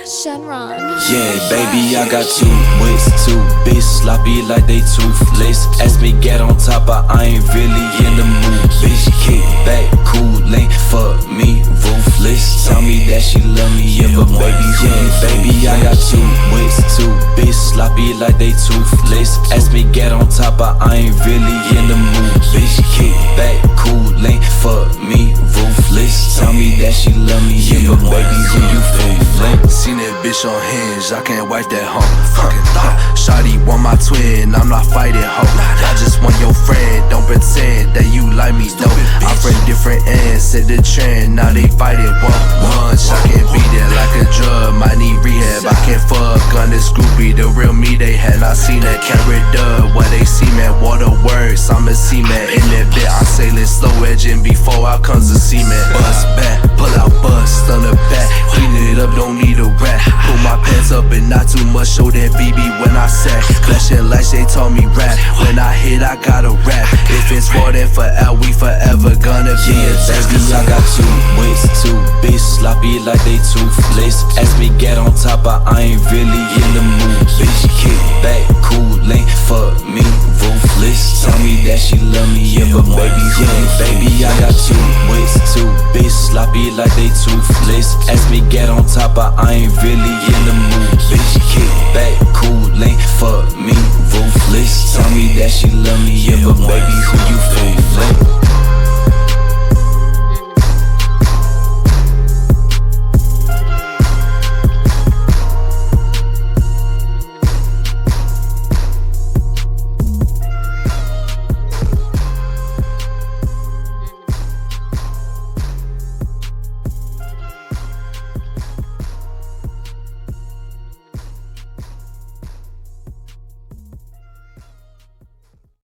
Shenron. Yeah, baby, I got two wits, two bitch sloppy like they toothless. Ask me get on top, but I ain't really in the mood. Bitch, kick back, coolin', fuck me, ruthless. Tell me that she love me, yeah, but baby, I got two wits, two bitch sloppy like they toothless. Ask me get on top, but I ain't really in the mood. Bitch, kick back, coolin', fuck me, ruthless. Tell me that she love me, yeah, but baby, who you fooling? Seen that bitch on hinge, I can't wipe that hoe. Fucking thought, shawty want my twin, I'm not fighting hoe. I just want your friend, don't pretend that you like me though. I'm from different ends, set the trend, now they fighting one. I can't beat it like a drug, might need rehab. I can't fuck on this groupie, the real me they had not seen that carrot dub. Why they see man, waterworks, I'm a seaman in that bit. I'm sailing slow edging before out comes the cement. Bust back, pull out bust on the back, clean it up, don't need a rat. Pull my pants up and not too much, show that BB when I sack. Flashing lights, they told me rap. When I hit, I gotta rap. If it's more than forever, we forever gonna be a baby, I got two wits, two bitch sloppy like they toothless. Ask me get on top, but I ain't really in the mood. Bitch, kick back, coolin', fuck me, ruthless. Tell me that she love me, yeah, but baby, I got two wits, two bitch sloppy like they toothless. Ask me get on top, but I ain't really in the mood. Bitch, kick back, coolin', fuck me, ruthless. Tell me that she love me, yeah, but baby, who